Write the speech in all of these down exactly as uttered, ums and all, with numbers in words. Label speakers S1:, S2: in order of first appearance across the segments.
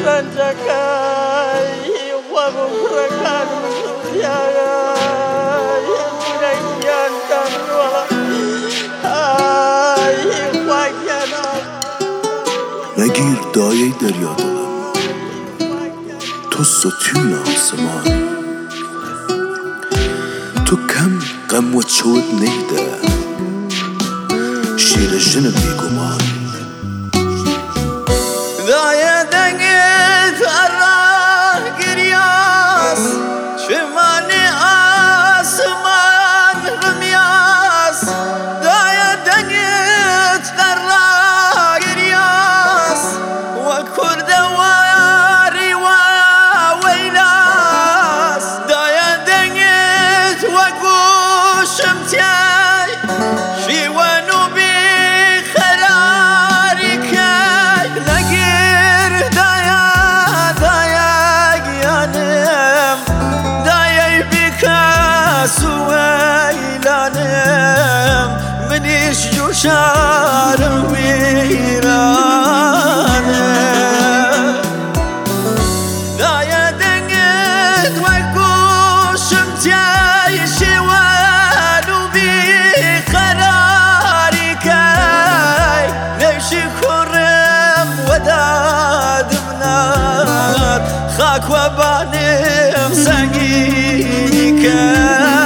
S1: سنجەکەی وەبوو کوڕەکانم سوودیایە هێزورەکیان دەنوەڵە ئای خواگیانە
S2: نگیر دایه دریا دلم تو ستون آسمان تو کم غم و چود نیده شیر جن بیگمان
S1: دایه دنگت اراه گریاس چمانی آسمان رمیاس دایه دنگت اراه گریاس و کرد واری و ویلاس دایه دنگت و گوشم تیای شیوانو بی خراری کای نگیر دایا دایا گیانم دایه بیکاس و ایلانم منیش جوشارم ویرانم دایه دنگت و گوشم تیای شیوانو بی خراری کای نوشی کورم و دادم نار خاک و بانم سنگینی کای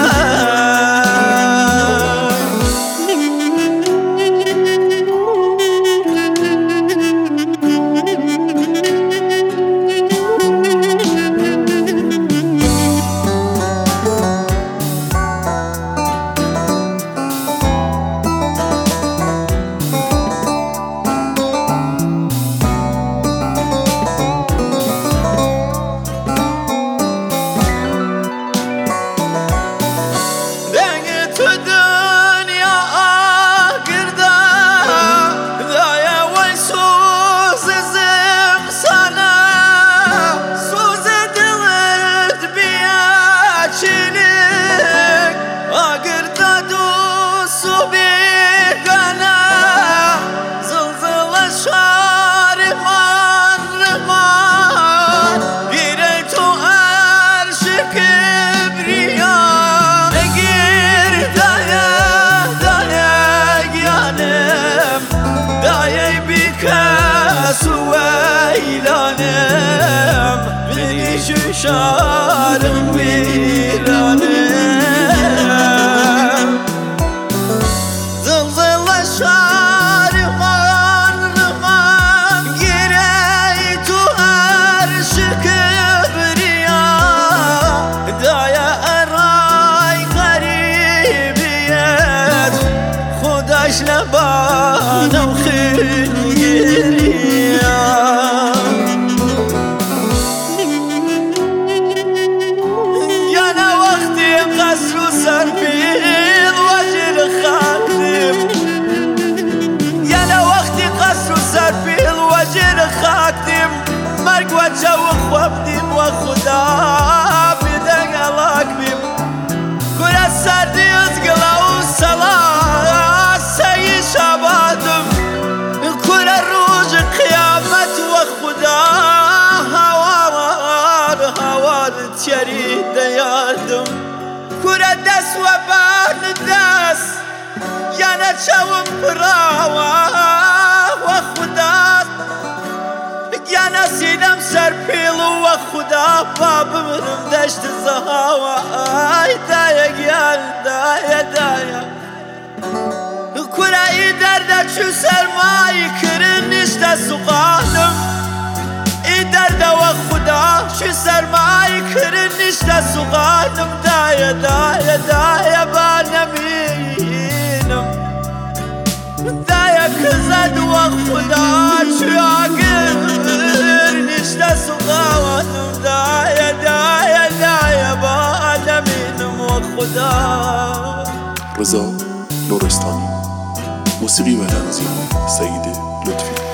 S1: ويلانم منيش شارم ويلانم زلزل شارمان رمان جريت عرش كبريا دايا أراي قريبيات خداش لبانا وخير مرگ و جو خواب دیم و خدا بیدنگ علاق بیم کره سردی از گلا و سلا سعی شبادم کره روز قیامت و خدا هوار هوار تیری دیادم کره دست و بان دست یعنی چوم پراوا و خدا يا سيدم سربيل وخدا بابمرم دشت زهاوة اي دايا قيال دايا دايا كرا ايدردا شو سرماي كرن اشتا سقالم ايدردا وخدا شو سرماي كرن اشتا سقالم دايا دايا دايا بانمينم دايا كزد وخدا شو عقل نشتا سقاواتم دايا دايا دايا بعالمينم وخدا
S2: رضا نورستانی موسیقی و تنظیم سعید لطفی.